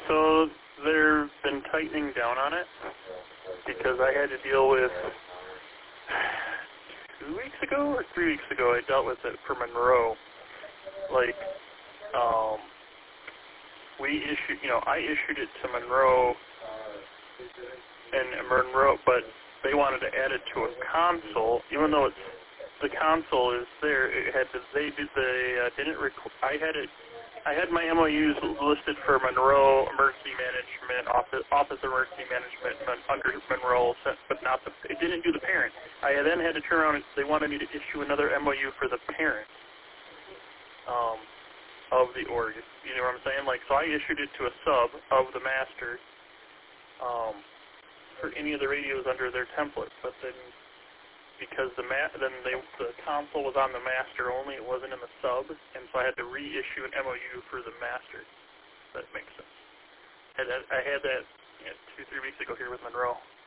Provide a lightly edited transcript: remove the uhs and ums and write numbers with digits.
So they've been tightening down on it because I had to deal with 2 weeks ago or 3 weeks ago. I dealt with it for Monroe. Like, I issued it to Monroe and Monroe, but they wanted to add it to a console, even though the console is there. It had to, they didn't. I had my MOUs listed for Monroe Emergency Management, Office of Emergency Management under Monroe, but not it didn't do the parent. I then had to turn around and they wanted me to issue another MOU for the parent of the org. You know what I'm saying? Like, so I issued it to a sub of the master for any of the radios under their template, but then because the console was on the master only, it wasn't in the sub, and so I had to reissue an MOU for the master. That makes sense. I had that 2-3 weeks ago here with Monroe.